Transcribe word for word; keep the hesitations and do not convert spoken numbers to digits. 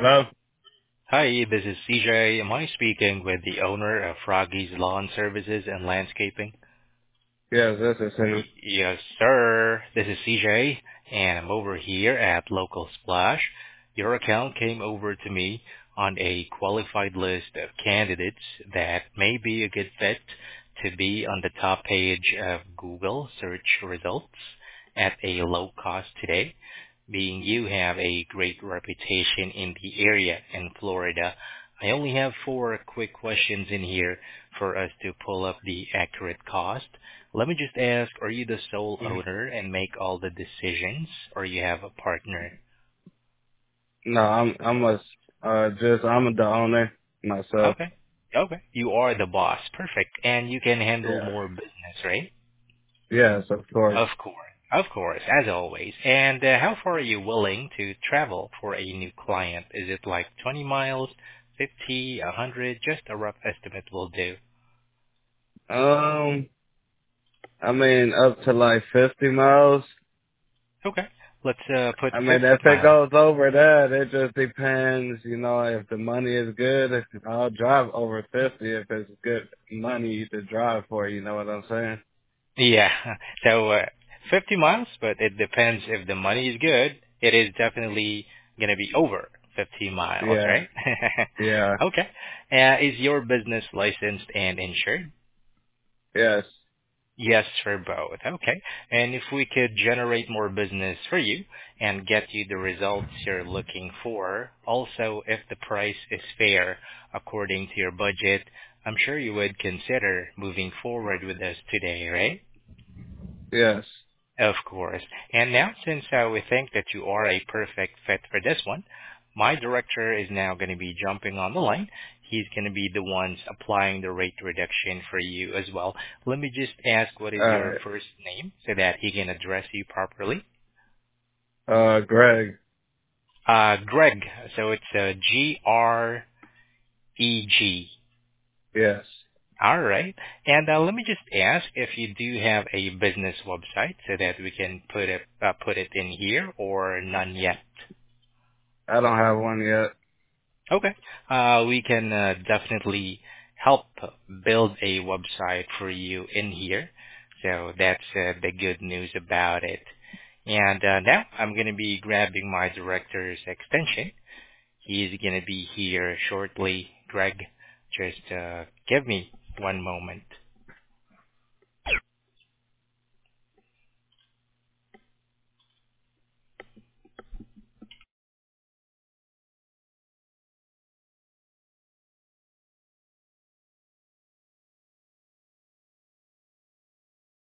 Hello? Hi, this is C J. Am I speaking with the owner of Froggy's Lawn Services and Landscaping? Yes, this is Y- him. yes, sir. This is C J, and I'm over here at Local Splash. Your account came over to me on a qualified list of candidates that may be a good fit to be on the top page of Google search results at a low cost today, being you have a great reputation in the area in Florida. I only have four quick questions in here for us to pull up the accurate cost. Let me just ask, are you the sole owner and make all the decisions, or you have a partner? No, I'm I'm a uh just I'm the owner myself. Okay. Okay. You are the boss. Perfect. And you can handle Yeah. more business, right? Yes, of course. Of course. Of course, as always. And uh, how far are you willing to travel for a new client? Is it like twenty miles, fifty, a hundred? Just a rough estimate will do. Um, I mean up to like fifty miles. Okay. Let's uh, put I mean fifty if it miles. goes over that, it just depends. You know, if the money is good, if I'll drive over fifty if it's good money to drive for. You know what I'm saying? Yeah. So uh, fifty miles, but it depends if the money is good. It is definitely going to be over fifty miles, Yeah. right? Yeah. Okay. Uh, is your business licensed and insured? Yes. Yes, for both. Okay. And if we could generate more business for you and get you the results you're looking for, also if the price is fair according to your budget, I'm sure you would consider moving forward with us today, right? Yes. Of course. And now, since uh, we think that you are a perfect fit for this one, my director is now going to be jumping on the line. He's going to be the ones applying the rate reduction for you as well. Let me just ask, what is All your right. first name so that he can address you properly? Uh, Greg. Uh, Greg. So it's uh, G R E G. Yes. All right. And uh, let me just ask if you do have a business website so that we can put it uh, put it in here, or none yet. I don't have one yet. Okay. Uh, we can uh, definitely help build a website for you in here. So that's uh, the good news about it. And uh, now I'm going to be grabbing my director's extension. He's going to be here shortly. Greg, just uh, give me one moment.